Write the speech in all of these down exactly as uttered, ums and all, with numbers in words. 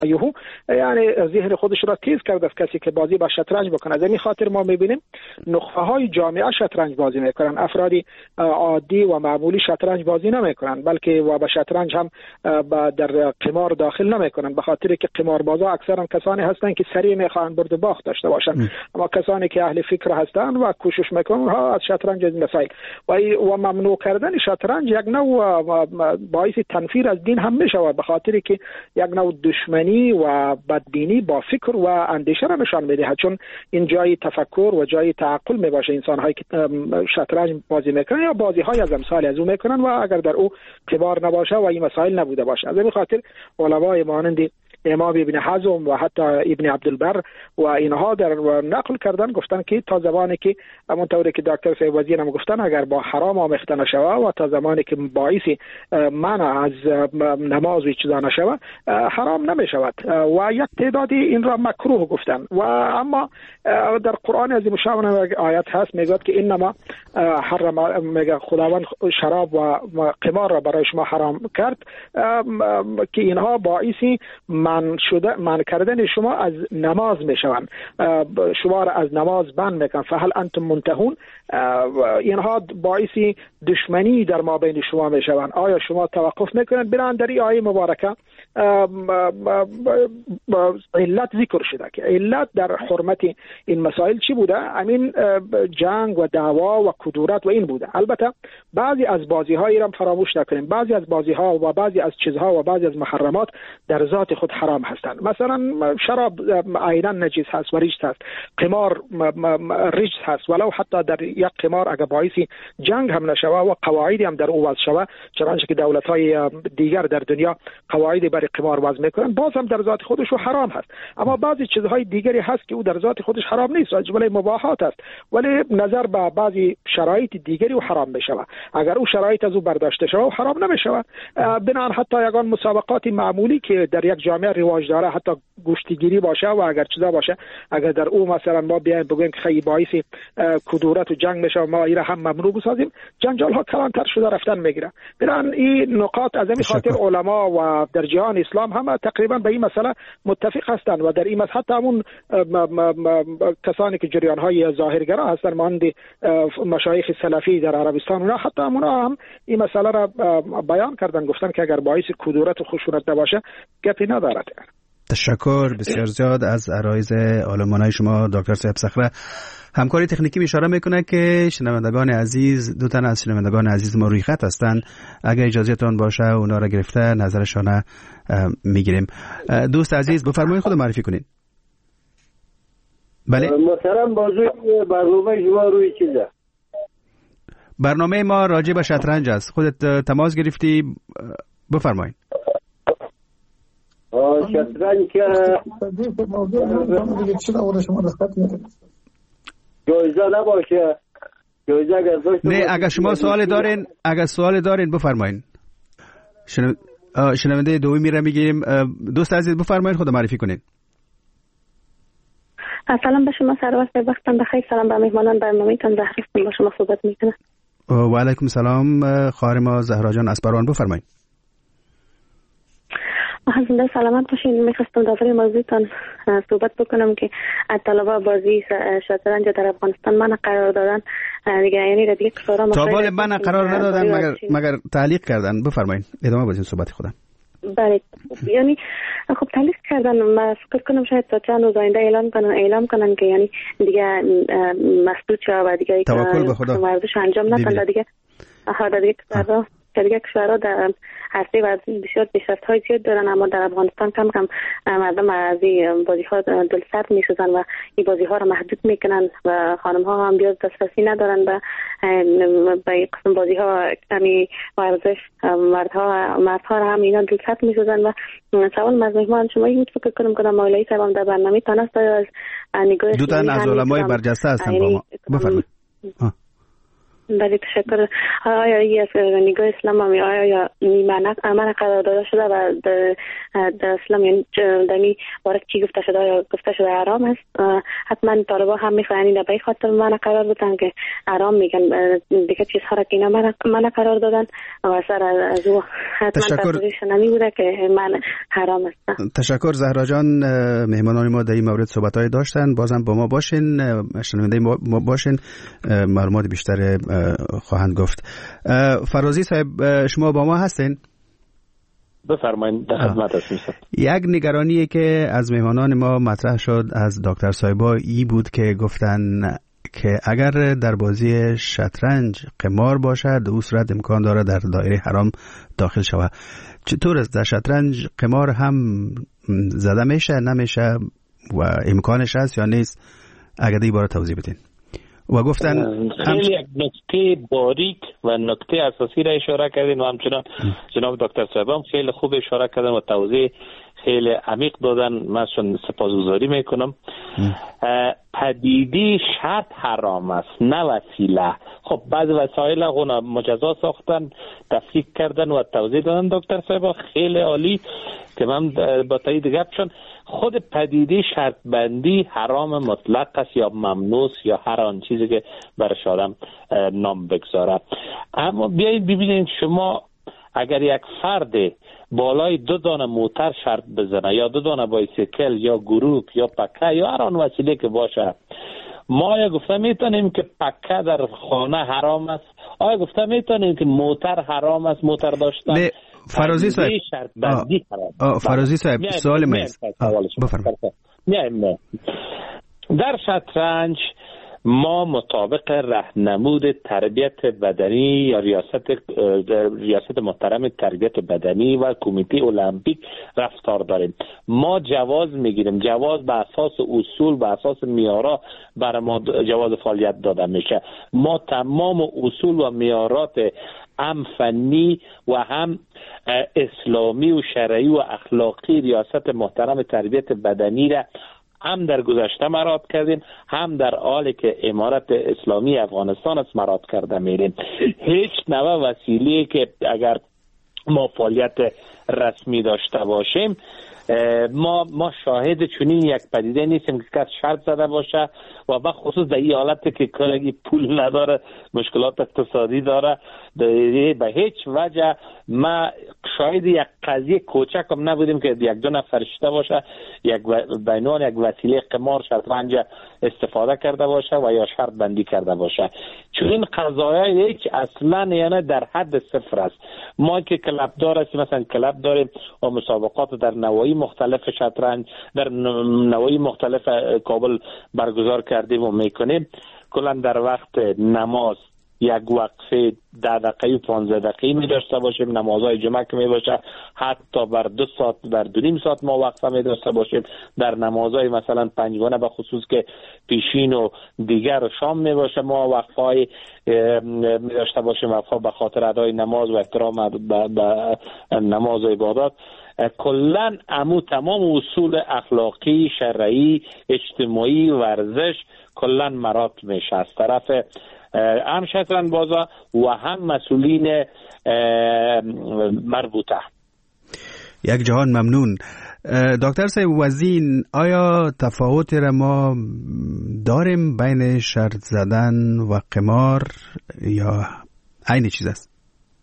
یهو یعنی ذهن خودش را تیز کرده است کسی که بازی با شطرنج بکنه. از این خاطر ما میبینیم نخبه های جامعه شطرنج بازی میکنن، افرادی عادی و معمولی شطرنج بازی نمیکنن، بلکه و به شطرنج هم در قمار داخل نمیکنن، به خاطر که قماربازا اکثرا کسانی هستند که سریع میخوان برد و باخت داشته باشن. م. اما کسانی که اهل فکر هستند و کوشش میکنن ها از شطرنج از مسائل و و ممنوع کردن شطرنج یک نوع باعث تنفیر از دین هم میشود، به خاطر که یک نوع دشمنی و بدبینی با فکر و اندیشه را نشان میده، چون این جای تفکر و جای تعقل می باشه. انسان هایی که شطرنج بازی میکنن یا بازی های از امثال از او میکنن و اگر در او قمار نباشه و این مسائل نبوده باشه. از این خاطر علمای مانند امام ابن حزم و حتی ابن عبدالبر و اینها در نقل کردن، گفتن که تا زمانی که همونطوری که دکتر صاحب وزیر هم گفتن اگر با حرام آمیخته نشوه و تا زمانی که باعث منع از نماز و چیزا نشوه حرام نمی شود و یک تعدادی این را مکروه گفتن. و اما در قرآن عظیم شان آیت هست میگه که انما حرم، میگه خداوند شراب و قمار را برای شما حرام کرد که اینها باعثی من شده من کردن شما از نماز میشوند، شما را از نماز بند میکنن، فهل انتم منتهون، اینها باعث دشمنی در ما بین شما میشوند، آیا شما توقف میکنید؟ بنابراین در این آیه مبارکه علت ذکر شده که علت در حرمت این مسائل چی بوده؟ همین جنگ و دعوا و کدورت و این بوده. البته بعضی از بازی های را فراموش نکنیم، بعضی از بازی ها و بعضی از چیزها و بعضی از محرمات در ذات خود حرام هستند. مثلا شراب عینا نجس هست و ریج هست، قمار ریج هست، ولو حتی در یک قمار اگر باعث جنگ هم نشوه و قواعدی هم در او وضع شوه، چنانچه که دولت های دیگر در دنیا قواعدی برای قمار وضع میکنن، باز هم در ذات خودش حرام هست. اما بعضی چیزهای دیگری هست که او در ذات خودش حرام نیست، از جمله مباحات است، ولی نظر به بعضی شرایط دیگری او حرام میشوه. اگر او شرایط از او برداشته شوه حرام نمیشوه. بنابراین حتی یگان مسابقات معمولی که در یک جامعه رواج داره، حتی گوشتگیری باشه و اگر چیزا باشه، اگر در او مثلا ما بیایم بگویم که خیلی باعث کدورت و جنگ میشه، ما ایره هم ممنوع بسازیم، جنجال ها کلانتر شده رفتن میگیره. بنابراین این نقاط از این خاطر علما و در جهان اسلام هم تقریبا به این مسئله متفق هستند و در این مسئله حتی همون کسانی که جریان های ظاهرگرا هستند مانند مشایخ سلفی در عربستان، اونا حتی اونا هم این مسئله را بیان کردن، گفتن که اگر باعث کدورت و خشونت نباشه گپی ندارد. تشکر بسیار زیاد از عرایض عالمانه شما دکتر صاحب صخره. همکاری تکنیکی می اشاره میکنه که شنوندگان عزیز، دو تن از شنوندگان عزیز ما روی خط هستند، اگر اجازهتون باشه اونا را گرفته نظرشان میگیریم. دوست عزیز بفرمایید، خود معرفی کنید. بله محترم، موضوع برنامه شما روی چیزه؟ برنامه ما راجع به شطرنج است. خودت تماس گرفتی، بفرمایید. شطرنج که جایزه نباشه، جایزه اگر داشته نه، اگر شما سوال دارین اگر سوال دارین بفرمایید. شنو... شنونده دومی را میگیریم. دوست عزیز بفرمایید، خود معرفی کنید. سلام به شما، سلام و وقتتون بخیر. سلام به مهمانان برنامه‌تون، زهرا هستم، با شما صحبت میکنم. و علیکم سلام خواهر ما زهرا جان اسپروان، بفرمایید. زنده سلامت باشین. میخواستم درباره موضوعتان صحبت بکنم که طلبه بازی شطرنج در افغانستان من قرار دادن دیگه، یعنی دیگه کشورها تا بال من قرار ندادن مگر مگر تعلیق کردن. بفرمایید ادامه بدین صحبت خودم. بله، یعنی خب تعلیق کردن، من فکر کنم شاید تا چند روز آینده اعلام کنن اعلام کنن که یعنی دیگه مسدود شد و دیگه توکل به خدا ورزش انجام ندن دیگه. ها دیگه کشورها دیگه کشورها در عرصه ورزش بسیار پیشرفت‌های زیاد دارن، اما در افغانستان کم کم مردم از این بازی‌ها دلسرد می‌شدن و این بازی‌ها را محدود می‌کنن و خانم‌ها هم بیاد دسترسی ندارن به به این قسم بازی‌ها. یعنی ورزش مردها مردها را هم اینا دلسرد می‌شدن و سوال از مهمان شما این فکر کنم که مولوی صاحب در برنامه تناست از نگاه دو تا از علمای برجسته هستن با ما. بفرمایید. بله تشکر. آیا ای از نگاه اسلام هم آیا نیمه امن قرار داده شده و در اسلام یعنی دمی بارک چی گفته شده یا گفته شده حرام است؟ حتما طالبا هم میخواین این به خاطر من قرار بدن که حرام میگن دیگه چیزها را که اینا من قرار دادن و سر از او حتما تصویرش نمی بوده که من حرام است. تشکر زهرا جان. مهمانان ما در این مورد صحبت‌های داشتن، بازم با ما باشین، شنونده ما باشین، معلومات بیشتر خواهند گفت. فرازی صاحب شما با ما هستین؟ بفرمایید، در خدمت هستم. یک نگرانی که از مهمانان ما مطرح شد از دکتر صاحبا ای بود که گفتن که اگر در بازی شطرنج قمار باشد او صورت امکان داره در دایره حرام داخل شود. چطور است در شطرنج قمار هم زده میشه نمیشه و امکانش هست یا نیست؟ اگر دی بار توضیح بدین. و گفتن خیلی یک نکته باریک و نکته اساسی را اشاره کردین و همچنان جناب دکتر صاحب هم خیلی خوب اشاره کردن و توضیح خیلی عمیق دادن. من سپاسگزاری میکنم. پدیده شرط حرام است نه وسیله. خب بعض وسایل اونا مجزا ساختن، تفکیک کردن و توضیح دادن دکتر صاحب خیلی عالی که من با تایید گپشون. خود پدیده شرط بندی حرام مطلق است یا ممنوع یا هر آن چیزی که برش آدم نام بگذاره. اما بیایید ببینید شما اگر یک فرد بالای دو دانه موتر شرط بزنه یا دو دانه بایسیکل یا گروک یا پکه یا هر آن وسیله که باشه، ما آیا گفته میتونیم که پکه در خانه حرام است؟ آیا گفته میتونیم که موتر حرام است؟ موتر داشتن نه. فرازی صاحب فرازی صاحب سوال من بفرمایید. در شطرنج ما مطابق راهنمود تربیت بدنی یا ریاست ریاست محترم تربیت بدنی و کمیته المپیک رفتار داریم. ما جواز میگیریم، جواز به اساس اصول به اساس معیارها برای ما جواز فعالیت داده میشه. ما تمام اصول و معیارات هم فنی و هم اسلامی و شرعی و اخلاقی ریاست محترم تربیت بدنی را هم در گذشته مراعات کردیم، هم در حالی که امارت اسلامی افغانستان است مراعات کرده میریم. هیچ نوع وسیله که اگر ما فعالیت رسمی داشته باشیم ما ما شاهد چنین یک پدیده نیستیم که کس شرط زده باشه و به خصوص در این حالت که کلگی پول نداره، مشکلات اقتصادی داره، به هیچ وجه ما شاهد یک قضیه کوچک هم نبودیم که یک دو نفر شده باشه یک بینان یک وسیله قمار شطرنج استفاده کرده باشه و یا شرط بندی کرده باشه. چون این قضایا هیچ اصلا یعنی در حد صفر است. ما که کلب دار هستیم، مثلا کلب داریم و مسابقات در نواحی مختلف شطرنج در نواحی مختلف کابل برگزار کردیم و میکنیم. کلا در وقت نماز یک وقفه ده دقیقه و پانزده دقیقه می داشته باشیم. نمازهای جمعه که می باشه حتی بر دو ساعت بر دو نیم ساعت ما وقفه می داشته باشیم. در نمازهای مثلا پنجگانه به خصوص که پیشین و دیگر و شام می باشه ما وقفه های می داشته باشیم، وقفه به خاطر ادای نماز و احترام به نماز و عبادات. کلن امو تمام اصول اخلاقی، شرعی، اجتماعی، ورزش کلن مرات میشه از طرف هم شطرنج بازا و هم مسئولین مربوطه. یک جهان ممنون. دکتر صاحب وزین، آیا تفاوتی را ما داریم بین شرط زدن و قمار یا عین چیز است؟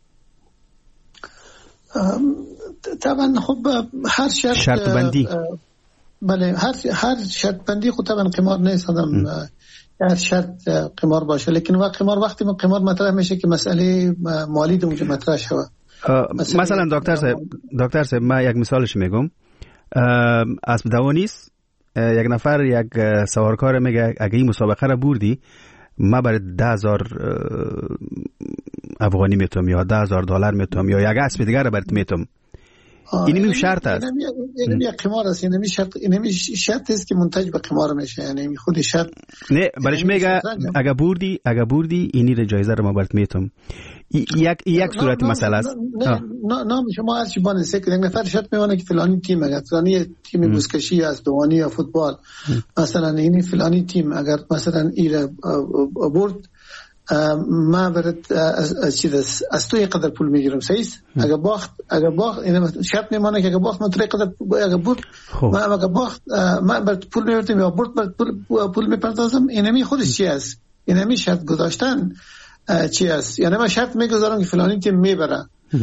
طبعا خب هر شرط شرط بندی بله هر هر شرط بندی خب طبعا قمار نیست. آدم هر شرط قمار باشه، لیکن وقت قمار وقتی ما قمار مطرح میشه که مسئله مالی اونجا مطرح شود. مثلا دکتر صاحب دکتر صاحب من یک مثالش میگم. اسب دوانیست، یک نفر یک سوارکار میگه اگه این مسابقه را بردی ما برای ده هزار افغانی میتونم یا ده هزار دلار میتونم یا یک اسب دیگر را برات میتونم. این می شرط است. این یک قمار است. این می شرط این می شرط است که منتج به قمار میشه. یعنی خود شرط نه برش میگه اگه بردی اگه بردی اینی رو جایزه رو ما برات میتونم. یک یک صورت مسئله است. نه نام شما هر چی بانه سه که نفر شرط میونه که فلانی تیم اگر فلانی تیم بوسکشی از دوانی یا فوتبال مثلا اینی فلانی تیم اگر مثلا ایره برد ما برات از چیز از تو اینقدر پول میگیرم سیز اگر باخت اگر باخت این شرط میمانه که اگر باخت من تو اینقدر اگر برد ما اگر باخت ما برات پول میورتم یا برد برات پول پول میپردازم. اینمی خودش چی است؟ اینمی شرط گذاشتن چی است؟ یعنی من شرط میگذارم که فلانی تیم میبره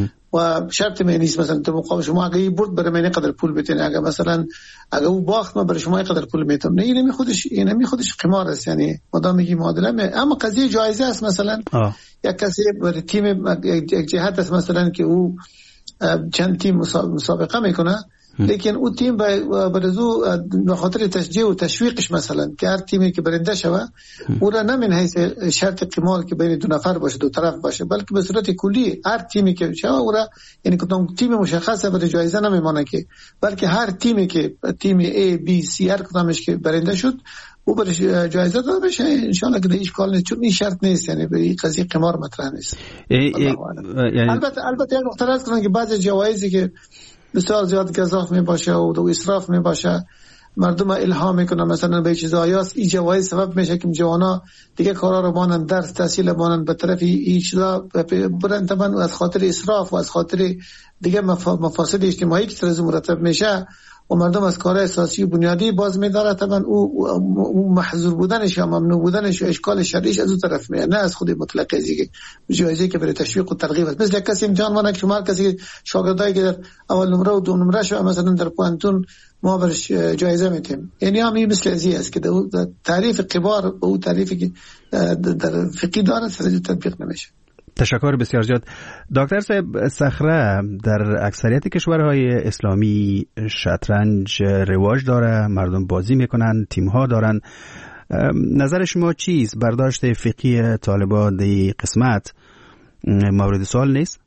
و شرط می نیست مثلا تو مقابل شما اگه برد برای من اینقدر پول بدین، اگه مثلا اگه او باخت ما برای شما اینقدر پول میتم. نه اینمی خودش اینمی خودش قمار است. یعنی مدام میگی معادله می. اما قضیه جایزه است. مثلا آه. یک کسی برای تیم یک جهت است مثلا که او چند تیم مسابقه میکنه لیکن او تیم برزو به خاطر تشجیع و تشویقش مثلا که هر تیمی که برنده شوه او را نه من حیث شرط قمار که بین دو نفر باشه دو طرف باشه، بلکه به صورت کلی هر تیمی که شوه او را یعنی کدام تیم مشخصه برای جایزه نمیمانه که، بلکه هر تیمی که تیم A B C هر کدامش که برنده شد او برای جایزه داده بشه ان شاء الله که هیچ کار نیست، چون این شرط نیست. یعنی به این قضیه قمار مطرح نیست. یعنی البته البته یک نکته است که بعضی جوایزی که بسیار زیاد گزاف می باشه و دو اسراف می باشه مردم الهام میکنه مثلا به چیزایاست، این جوایز سبب میشه که جوانا دیگه کارا رو مانن درس تحصیل مانن به طرف این چیزا برن طبعا از خاطر اسراف و از خاطر دیگه مفاسد اجتماعی که ترز مرتب میشه و مردم از کار اساسی و بنیادی باز میداره. طبعا او, او محظور بودنش یا ممنوع بودنش و اشکال شرعیش از اون طرف میاد، نه از خود مطلق ازی جایزه که برای تشویق و ترغیب است. مثل کسی امتحان وانه که شما کسی شاگردایی که در اول نمره و دو نمره شو مثلا در پوانتون ما برش جایزه میتیم. یعنی هم این مثل ازی است که تعریف قبار به او تعریفی که در فقهی داره سرجو تطبیق نمیشه. تشکر بسیار زیاد. دکتر صاحب، صخره در اکثریت کشورهای اسلامی شطرنج رواج داره، مردم بازی میکنن، تیم ها دارن. نظر شما چیست؟ برداشت فقهی طالبان دی قسمت مورد سوال نیست؟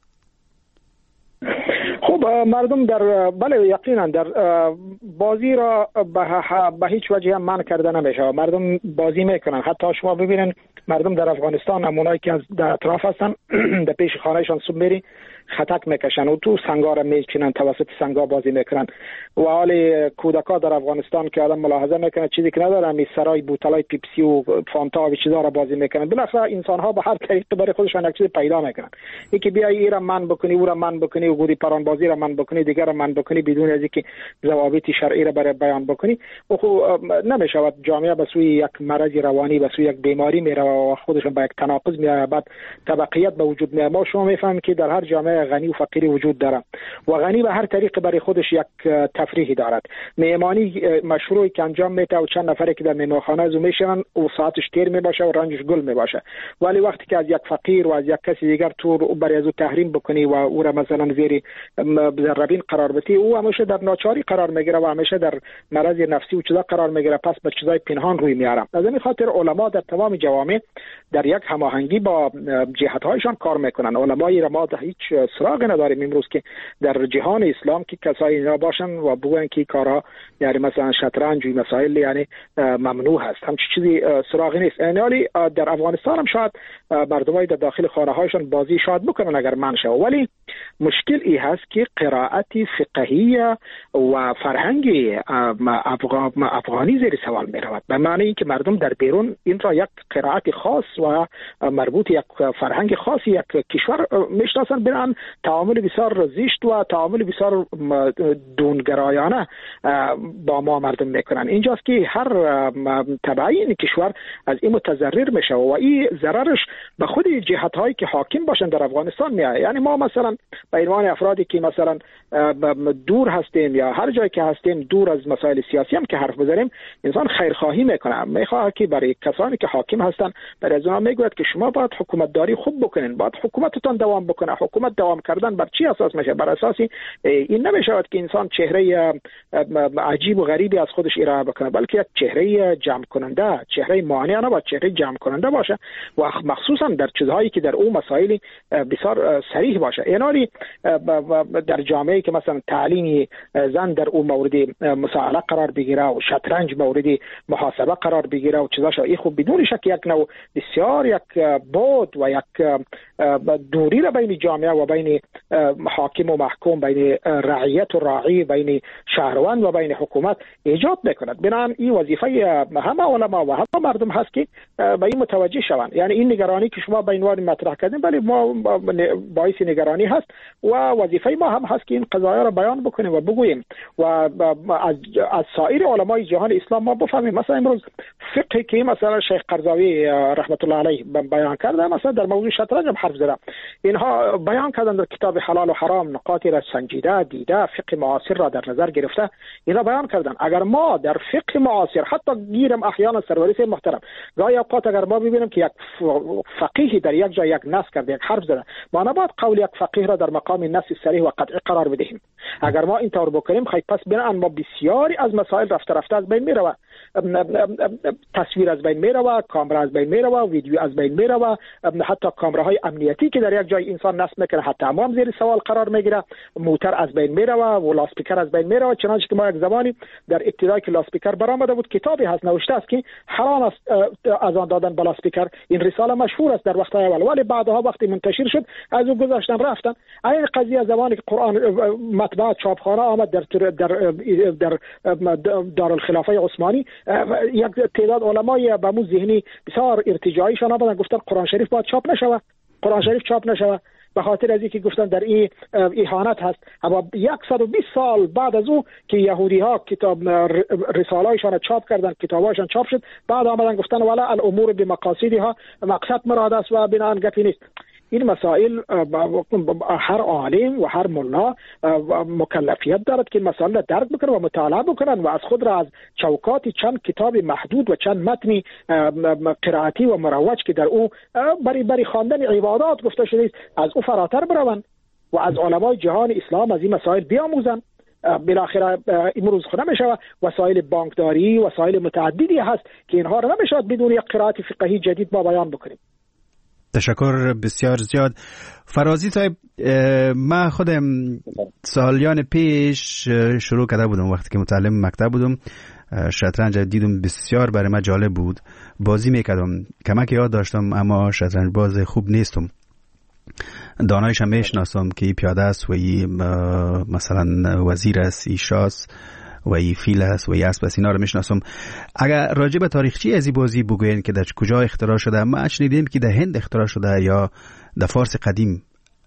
خب مردم در بله یقینا در بازی را به هیچ وجه هم منع کرده نمیشه. مردم بازی میکنن. حتی شما ببینن مردم در افغانستان همونایی که از در اطراف هستن در پیش خانهشان صبح میری خطک میکشن و تو سنگا را میچینن، توسط سنگا بازی میکنن. و حال کودکا در افغانستان که آدم ملاحظه میکنه چیزی که نداره می سرای بوتلای پیپسی و فانتا و چیزا را بازی میکنن. بالاخره انسان ها به هر طریق برای خودشان یک چیز پیدا میکنن. یکی بیای این را من بکنی، او را من بکنی، و گودی پران بازی را من بکنی، دیگر را من بکنی بدون از اینکه ضوابط شرعی را برای بیان بکنی، و خب نمیشود جامعه به سوی یک مرض روانی، به سوی یک بیماری میره و خودشون به یک تناقض میره، بعد طبقیت به وجود میاد. ما شما میفهمیم که در هر جامعه غنی و فقیری وجود داره و غنی به هر طریق برای خودش یک تفریحی دارد. مهمانی مشروعی که انجام میده و چند نفری که در مهمانخانه از میشن و ساعتش تیر میباشه و رنجش گل میباشه، ولی وقتی که از یک فقیر و از یک کسی دیگر تو برای از او تحریم بکنی و او را مثلا زیر ذربین قرار بدی، او همیشه در ناچاری قرار میگیره و همیشه در مرض نفسی و چیزا قرار میگیره، پس به چیزای پنهان روی میاره. از این خاطر علما در تمام جوامع در یک هماهنگی با جهت‌هایشان کار میکنن. علمای را ما هیچ سراغ نداریم امروز که در جهان اسلام که کسایی اینا باشن و بگن که کارها یعنی مثلا شطرنج و مسائل یعنی ممنوع هست، همچین چیزی سراغی نیست. یعنی در افغانستان هم شاید مردمای در داخل خانه هایشان بازی شاید بکنن اگر من شه، ولی مشکل ای هست که قرائت فقهی و فرهنگی افغانی زیر سوال می رود، به معنی اینکه مردم در بیرون این را یک قرائت خاص و مربوط یک فرهنگ خاصی یک کشور میشناسن، برن تعامل بسیار زشت و تعامل بسیار دونگرایانه با ما مردم میکنن. اینجاست که هر تبعی این کشور از این متضرر میشه و این ضررش به خود جهت هایی که حاکم باشن در افغانستان میاد. یعنی ما مثلا به عنوان افرادی که مثلا دور هستیم یا هر جایی که هستیم دور از مسائل سیاسی هم که حرف بزنیم، انسان خیرخواهی میکنه، میخواد که برای کسانی که حاکم هستن برای از اونها میگوید که شما باید حکومت داری خوب بکنین، باید حکومتتان دوام بکنه. حکومت دوام کردن بر چی اساس میشه؟ بر اساسی این نمیشود که انسان چهره عجیب و غریبی از خودش ارائه بکنه، بلکه یک چهره جمع کننده، چهره مانع نباید، چهره جمع کننده باشه و مخصوصا در چیزهایی که در اون مسائل بسیار صریح باشه. ایناری در جامعه که مثلا تعلیم زن در اون مورد مسائله قرار بگیره و شطرنج مورد محاسبه قرار بگیره و چیزاش، این خب بدون شک یک نوع بسیار یک بود و یک دوری را بین جامعه و بین حاکم و محکوم، بین رعیت و راعی، بین شهروند و بین حکومت ایجاد میکند. بنابراین این وظیفه همه علما و همه مردم هست که به این متوجه شوند. یعنی این نگرانی که شما به عنوان مطرح کردین ولی ما باعث نگرانی هست و وظیفه ما هم هست که این قضایا را بیان بکنیم و بگوییم و از از سایر علمای جهان اسلام ما بفهمیم. مثلا امروز فقهی که مثلا شیخ قرضاوی رحمت الله علیه بیان کرده، مثلا در موضوع شطرنج هم حرف زده، اینها بیان کردن در کتاب حلال و حرام نقاطی را سنجیده دیده، فقه معاصر را در نظر گرفته اینا بیان کردن. اگر ما در فقه معاصر حتی گیرم احیانا سروریس محترم گاهی اوقات اگر ما ببینیم که یک فقیه در یک جای یک نص کرده، یک حرف زده، ما نباید قول یک فقیه را در مقام نص صریح و قطعی قرار بدهیم. اگر ما این طور بکنیم خیلی پس بنابراین ما بسیاری از مسائل رفته رفته از بین میره، تصویر از بین میره، کامera از بین میره، ویدیو از بین میره، حتی کامراهای امنیتی که در یک جای انسان نصب میکنه حتی هم زیر سوال قرار میگیره، موتور از بین میره و لاسپیکر از بین میره. چنانچه که ما یک زمانی در ابتدای که لاسپیکر برآمده بود کتابی هست نوشته است که حرام است از آن دادن به لاسپیکر. این رساله مشهور است در وقت اول، ولی بعدها وقتی منتشر شد از او گذاشتن رفتن. این قضیه زمانی که قرآن مطبوعات چاپخانه آمد در در در دارالخلافه عثمانی، یک تعداد علمای به مو ذهنی بسیار ارتجاعیشان آمدن گفتن قرآن شریف باید چاپ نشود، قرآن شریف چاپ نشود به خاطر از اینکه گفتن در این اهانت هست. اما صد و بیست سال بعد از او که یهودی ها کتاب رساله‌ایشان چاپ کردن، کتاباشان چاپ شد، بعد آمدن گفتن ولا الامور بمقاصدها، مقصد مراد است و بنان گپی نیست. این مسائل هر عالم و هر ملا مکلفیت دارد که مسائل را درک بکنن و مطالعه بکنن و از خود را از چوکات چند کتاب محدود و چند متن قرائتی و مروج که در او بری بری خواندن عبادات گفته شده است از او فراتر بروند و از علمای جهان اسلام از این مسائل بیاموزند. بالاخره امروز خود نمیشه وسایل بانکداری، وسایل متعددی هست که اینها را نمیشه بدون یک قرائت فقهی جدید ما بیان بکنیم. تشکر بسیار زیاد. فرازی صاحب، من خودم سالیان پیش شروع کرده بودم وقتی که متعلم مکتب بودم، شطرنج دیدم، بسیار برای من جالب بود، بازی میکردم، کمک یاد داشتم اما شطرنج باز خوب نیستم. دانایش هم میشناسم که ای پیاده است و ای مثلا وزیر است، ای شاس و ای فیل است و ای اسب است، اینا رو میشناسم. اگر راجع به تاریخچه از این بازی بگوین که در کجا اختراع شده، ما شنیدیم که در هند اختراع شده یا در فارس قدیم،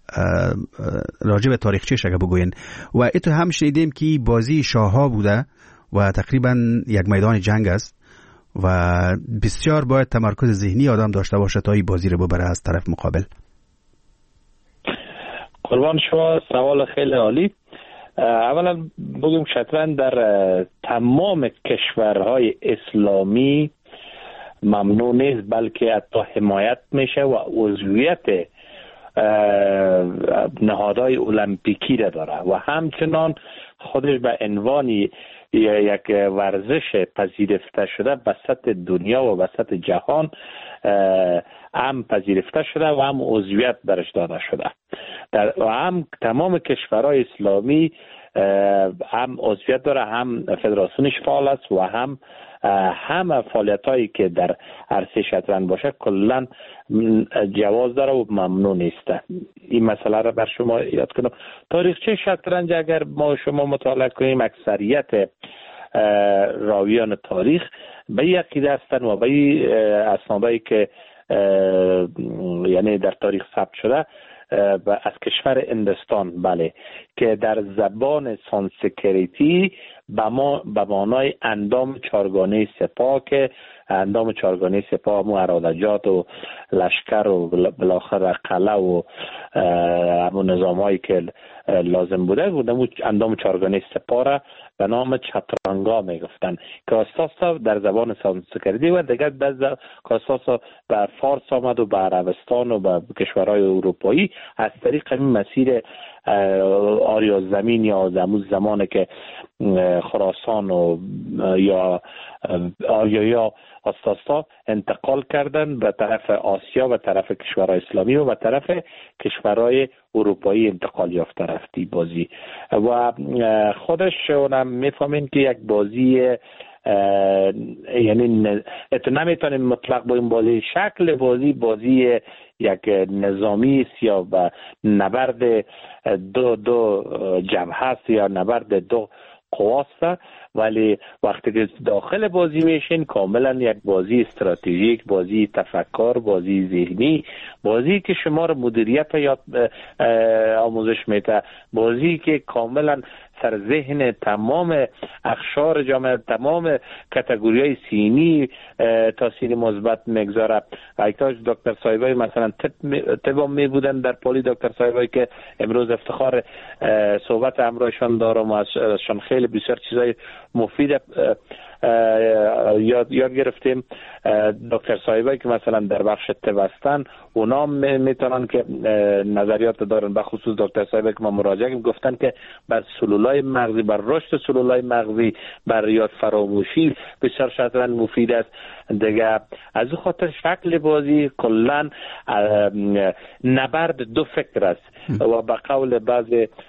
راجع به تاریخچه‌اش اگر بگوین. و ایتو هم شنیدیم که بازی شاه‌ها بوده و تقریبا یک میدان جنگ است و بسیار باید تمرکز ذهنی آدم داشته باشه تا این بازی رو ببره از طرف مقابل. قربان شما، سوال خیلی عالی. اولا بگیم شطرنج در تمام کشورهای اسلامی ممنوع نیست، بلکه حتی حمایت میشه و عضویت نهادهای المپیکی را داره و همچنان خودش به عنوان یک ورزش پذیرفته شده به سطح دنیا و به سطح جهان هم پذیرفته شده و هم عضویت درش داده شده. در و هم تمام کشورهای اسلامی هم عضویت داره، هم فدراسیونش فعال است و هم همه فعالیتایی که در عرصه شطرنج باشه کلا جواز داره و ممنوع نیست. این مسئله را بر شما یاد کنم. تاریخچه شطرنج اگر ما شما مطالعه کنیم، اکثریت راویان تاریخ به یک عقیده هستند و به اسنادایی که یعنی در تاریخ ثبت شده از کشور هندوستان، بله، که در زبان سانسکریتی به ما به معنای اندام چارگانه سپاه، که اندام چارگانه سپاه مو ارادجات و لشکر و بالاخره قلعه و همون نظامایی که لازم بوده بودم اندام چارگانه سپاه را به نام چترانگا میگفتن که اساسا در زبان سانسکریتی و دیگر بعض که اساسا به فارس آمد و به عربستان و به کشورهای اروپایی از طریق این مسیر آریا زمین یا زمون زمانی که خراسان و یا آریایا آستاستا انتقال کردن به طرف آسیا و طرف کشورهای اسلامی و به طرف کشورهای اروپایی انتقال یافته رفتی بازی و خودش اونم میفهمین که یک بازی یعنی اتو نمیتونیم مطلق با این بازی شکل بازی بازی یک نظامی است یا به نبرد دو دو جبهه است یا نبرد دو قواست، ولی وقتی که داخل بازی میشین کاملا یک بازی استراتژیک، بازی تفکر، بازی ذهنی، بازی که شما رو مدیریت یاد آموزش میده، بازی که کاملا سر ذهن تمام اقشار جامعه، تمام کاتگوری‌های سینی تاثیر مثبت میگذاره. ایتاج دکتر صاحبای مثلا طب می بودن در پلی، دکتر صاحبای که امروز افتخار صحبت همراهشان دارم و ازشان خیلی بسیار چیزای مفید یاد یاد گرفتیم. دکتر صاحبایی که مثلا در بخش طب هستن اونا میتونن که نظریات دارن، به خصوص دکتر صاحبایی که ما مراجعه کردیم گفتن که بر سلولای مغزی، بر رشد سلولای مغزی، بر یاد فراموشی بسیار شطرنج مفید است دیگه. از این خاطر شکل بازی کلا نبرد دو فکر است و به قول بعض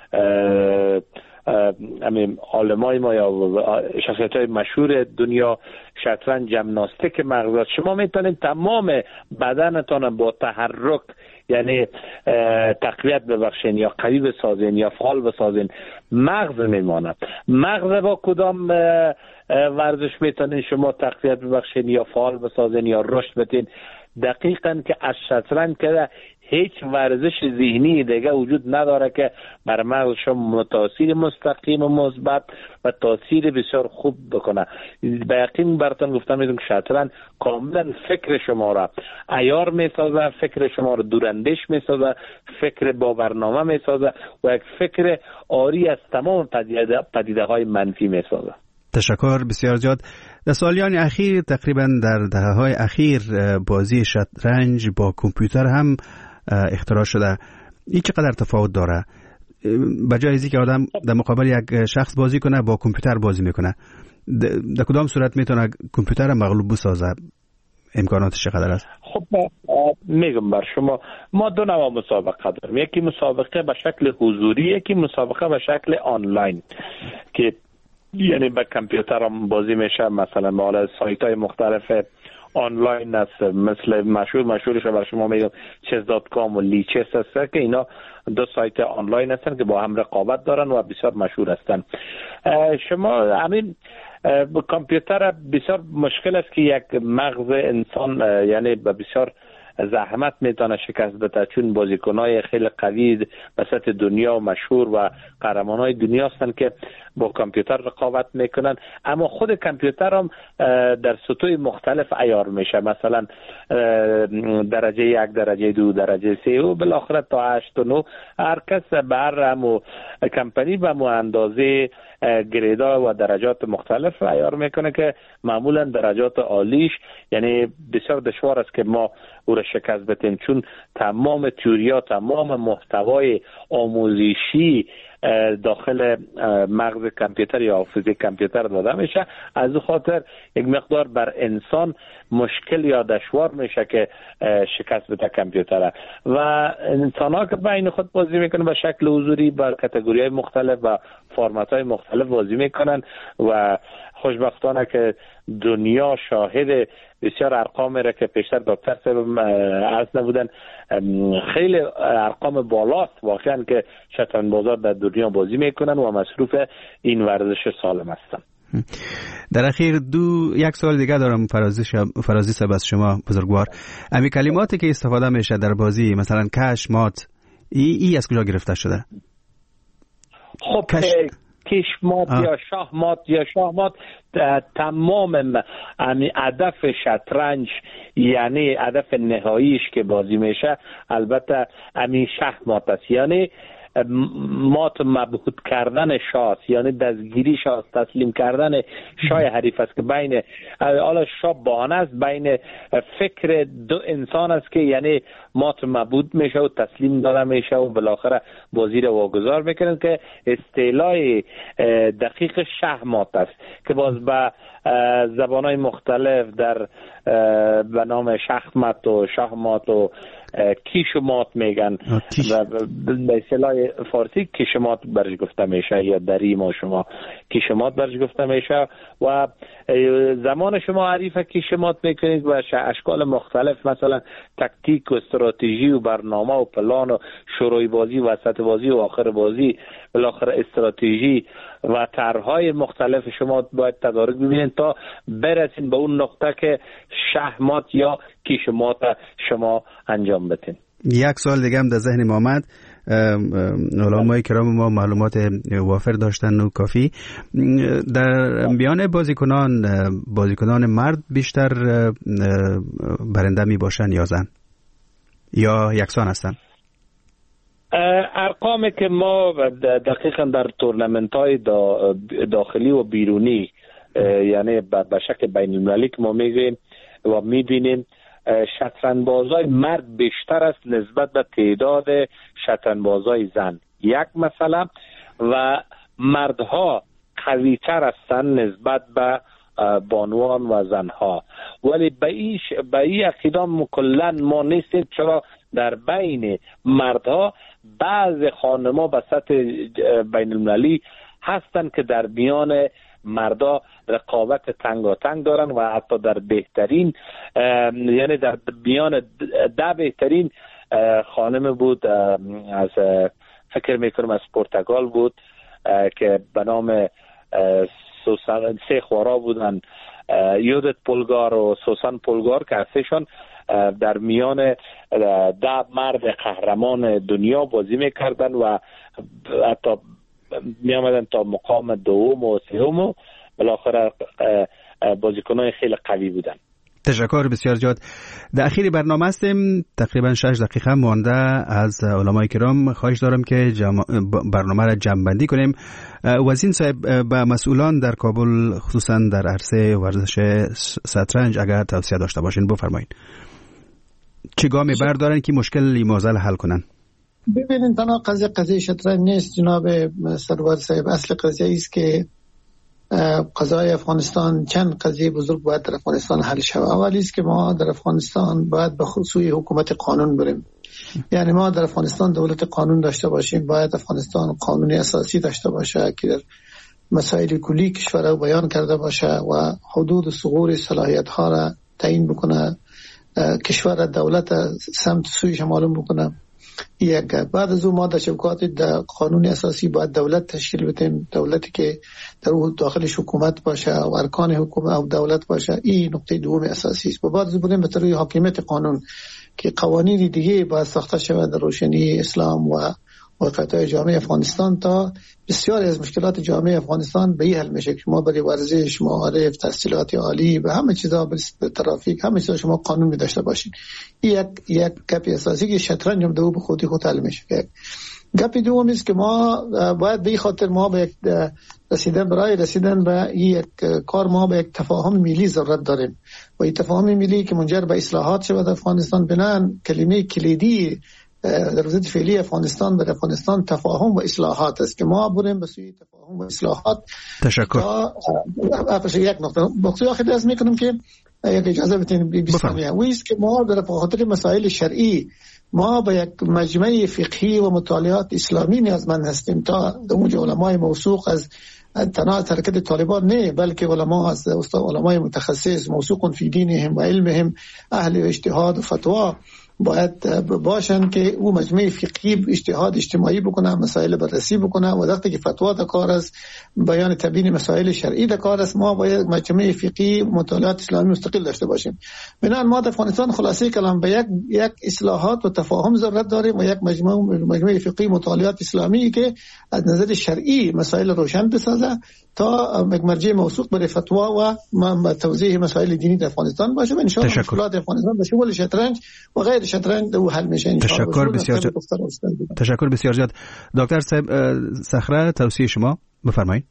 همین علمای ما یا شخصیت های مشهور دنیا شطرنج جمناستیک مغز، شما میتونید تمام بدنتان با تحرک یعنی تقویت ببخشین یا قوی بسازین یا فعال بسازین، مغز میماند. مغز با کدام ورزش میتونین شما تقویت ببخشین یا فعال بسازین یا رشد بدین؟ دقیقاً که از شطرنج که هیچ ورزش ذهنی دیگه وجود نداره که بر مغز شما تاثیر مستقیم و مثبت و تاثیر بسیار خوب بکنه. به یقین براتون گفتم میدونم که شطرنج کاملا فکر شما را عیار میسازه، فکر شما را دوراندیش میسازه، فکر با برنامه میسازه و یک فکر آری از تمام پدیده, پدیده های منفی میسازه. تشکر بسیار زیاد. در سالیان اخیر تقریبا در دهه‌های اخیر بازی شطرنج با کامپیوتر هم اختراع شده. این چقدر تفاوت داره؟ بجای از اینکه آدم در مقابل یک شخص بازی کنه با کامپیوتر بازی میکنه، در کدام صورت میتونه کامپیوتر مغلوب بسازه؟ امکاناتش چقدر است؟ خب میگم بر شما ما دو نوع مسابقه داریم، یکی مسابقه به شکل حضوری، یکی مسابقه به شکل آنلاین که یعنی به کامپیوتر هم بازی میشه. مثلا با سایت های مختلف آنلاین است، مثل مشهور مشهورش بر شما میگم چس دات کام و لیچس هست که اینا دو سایت آنلاین هستن که با هم رقابت دارن و بسیار مشهور هستن. شما همین کامپیوتر بسیار مشکل است که یک مغز انسان یعنی به بسیار زحمت میتونه شکست بده، چون بازیکنای خیلی قوی وسط دنیا و مشهور و قهرمانای دنیا هستن که با کامپیوتر رقابت میکنن، اما خود کامپیوتر هم در سطوح مختلف عیار میشه، مثلا درجه یک، درجه دو، درجه سه و بالاخره تا هشت و نه. هر کس به هر همو کمپانی به مو اندازه گریدا و درجات مختلف عیار میکنه که معمولا درجات عالیش یعنی بسیار دشوار است که ما او را شکست بدیم، چون تمام تئوریا، تمام محتوای آموزشی داخل مغز کامپیوتر یا حافظه کامپیوتر داده میشه. از این خاطر یک مقدار بر انسان مشکل یا دشوار میشه که شکست بده کامپیوتر و انسان ها که بین خود بازی میکنن به شکل حضوری با کاتگوری های مختلف و فرمت های مختلف بازی میکنن و خوشبختانه که دنیا شاهد بسیار ارقام را که پیشتر دکتر صاحب عرض نبودن، خیلی ارقام بالاست واقعا که شطرنج بازار در دنیا بازی میکنن و مصروف این ورزش سالم هستن. در اخیر دو یک سوال دیگه دارم فرازی شب فرازی صاحب از شما بزرگوار. امی کلماتی که استفاده میشه در بازی مثلا کش، مات، ای ای از کجا گرفته شده؟ خب کش کش مات یا شاه مات یا شاه مات تمام یعنی هدف شطرنج یعنی هدف نهاییش که بازی میشه البته همین شاه مات است، یعنی مات مبهوت کردن شاه، یعنی دستگیری شاه، تسلیم کردن شاه حریف است که بین حالا شاه بهانه است، بین فکر دو انسان است که یعنی مات مبهوت میشه و تسلیم داده میشه و بالاخره بازی را واگذار میکنند که اصطلاح دقیق شهمات است که باز به زبانهای مختلف در به نام شخمت و شهمات و کیشمات میگن و به اصطلاح فارسی کیشمات برش گفته میشه یا دری ما شما کیشمات برش گفته میشه و زمان شما حریف کیشمات میکنید و اشکال مختلف، مثلا تکتیک و استراتژی و برنامه و پلان و شروع بازی، وسط بازی و آخر بازی، بالاخره استراتژی و طرحهای مختلف شما باید تدارک ببینید تا برسید به اون نقطه که شهمات یا کیشمات شما انجام بدین. یک سوال دیگه هم در ذهن ما آمد. علمای کرام ما معلومات وافر داشتن و کافی. در میان بازیکنان بازیکنان مرد بیشتر برنده می باشن یا زن یا یکسان هستن؟ ارقامی که ما دقیقا در تورنمنت های داخلی و بیرونی یعنی به شکل بین المللی که ما میگیم و میبینیم، شطرنج‌بازای مرد بیشتر است نسبت به تعداد شطرنج‌بازای زن. یک مسئله و مردها قوی‌تر هستند نسبت به بانوان و زنها، ولی به این به این عقیده کلا ما نیستیم، چرا در بین مردها بعض خانم‌ها به سطح بین المللی هستند که در میان مردا رقابت تنگاتنگ دارن و حتی در بهترین یعنی در میان ده بهترین خانم بود از فکر میکنم از پرتغال بود که به نام سوسان سه خوارا بودن، یودت پولگار و سوسان پولگار که هستشون در میان ده مرد قهرمان دنیا بازی میکردن و حتی می آمدن تا مقام دوم و سوم و بالاخره بازیکنان خیلی قوی بودن. تشکر بسیار زیاد. در اخیر برنامه هستیم، تقریبا شش دقیقه مانده از علمای کرام. خواهش دارم که جم... برنامه را جمع بندی کنیم. وزین صاحب، به مسئولان در کابل خصوصا در عرصه ورزش شطرنج اگر توصیه داشته باشین بفرمایید. چه گامی بردارن که مشکل معضل حل کنن؟ ببینید تنها قضیه قضیه شطرنج نیست جناب سرور صاحب، اصل قضیه است که قضای افغانستان چند قضیه بزرگ باید در افغانستان حل شود. اولی است که ما در افغانستان باید به خصوص حکومت قانون بریم، یعنی ما در افغانستان دولت قانون داشته باشیم. باید افغانستان قانون اساسی داشته باشه که در مسائل کلی کشور را بیان کرده باشه و حدود ثغور صلاحیت ها را تعیین بکنه، کشور دولت سمت سویش معلوم بکنه. یک بعد از اون ما در شبکات در قانون اساسی باید دولت تشکیل بدیم، دولتی که در اون داخلش حکومت باشه و ارکان حکومت و دولت باشه. این نقطه دوم اساسی است. و بعد از اون به طور حاکمیت قانون که قوانین دیگه باید ساخته شود در روشنی اسلام و واقعیت جامعه افغانستان تا بسیار از مشکلات جامعه افغانستان به این حل میشه که ما برای ورزش، معارف، تحصیلات عالی و همه چیزا، به ترافیک، همه چیزا شما قانون می داشته باشین. یک یک گپ اساسی که شطرنج هم دو به خودی خود حل میشه. گپ دوم است که ما باید به این خاطر ما به یک رسیدن برای رسیدن به یک کار ما به یک تفاهم ملی ضرورت داریم و این تفاهم ملی که منجر به اصلاحات شود افغانستان بنان کلمه کلیدی در وضعیت فعلی افغانستان به افغانستان تفاهم و اصلاحات است که ما بریم به سوی تفاهم و اصلاحات. تشکر. افش یک نقطه بخصوص آخر دست میکنم که یک اجازه بدین بیست ثانیه. ویست که ما در خاطر مسائل شرعی ما به یک مجمع فقهی و مطالعات اسلامی نیازمند هستیم تا دوج علمای موثوق از تنها حرکت طالبان نه، بلکه علما از استاد علمای متخصص موثوق فی دینهم و علمهم اهل اجتهاد و فتوا باید باشن که او مجمع فقهی اجتهاد اجتماعی بکنه، مسائل بررسی بکنه و وقتی که فتوا در کار است، بیان تبیین مسائل شرعی در کار است، ما باید مجمع فقهی مطالعات اسلامی مستقل داشته باشیم. بنابراین ما در افغانستان خلاصه کلام به یک یک اصلاحات و تفاهم ضرورت داریم و یک مجمع مجمع فقهی مطالعات اسلامی که از نظر شرعی مسائل روشن بسازه تا یک مرجع موثوق برای فتوا و توضیح مسائل دینی در افغانستان باشه و ان شاء الله مشکلات افغانستان به شمول شطرنج و غیر شطرنج او حل میشه. تشکر بسیار زیاد. تشکر بسیار زیاد. دکتر صاحب صخره، توصیه شما بفرمایید.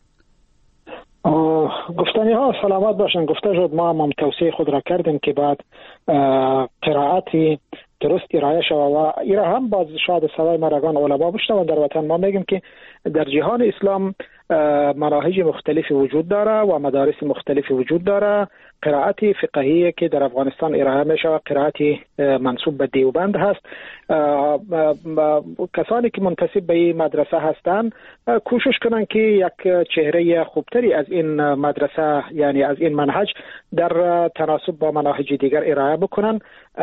گفتنی ها سلامت باشن. گفته شد، ما هم توصیه خود را کردیم که بعد قرائتی درست ارائه شود و ایرا هم باز شاید سوای مرگان علما بشنون. در وطن ما میگیم که در جهان اسلام مناهج مختلفی وجود داره و مدارس مختلفی وجود داره. قرائت فقهی که در افغانستان ارائه می شود قرائت منسوب به دیوبند هست. کسانی که منتسب به این مدرسه هستند کوشش کنند که یک چهره خوبتری از این مدرسه، یعنی از این منهج، در تناسب با مناهج دیگر ارائه بکنن،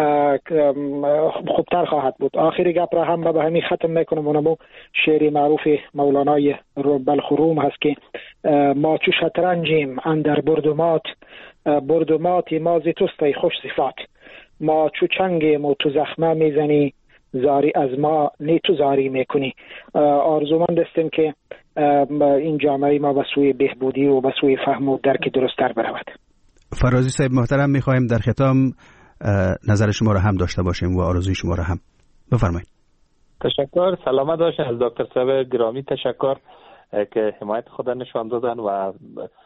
خوبتر خواهد بود. آخری گپ را هم به همین ختم میکنم. اونمو شعر معروف مولانای بلخروم هست که ما چو شطرنجیم اندر بردومات، بردوماتی ما زی توستی خوش صفات، ما چو چنگیم و تو زخمه میزنی، زاری از ما نی تو زاری میکنی. آرزومند هستیم که این جامعه ما به سوی بهبودی و به سوی فهم و درک درست‌تر برود. فرازی صاحب محترم، میخوایم در ختام نظر شما را هم داشته باشیم و آرزوی شما را هم. بفرمایید. تشکر. سلامت باشین. از دکتر صاحب گرامی تشکر که حمایت خود نشان دادن و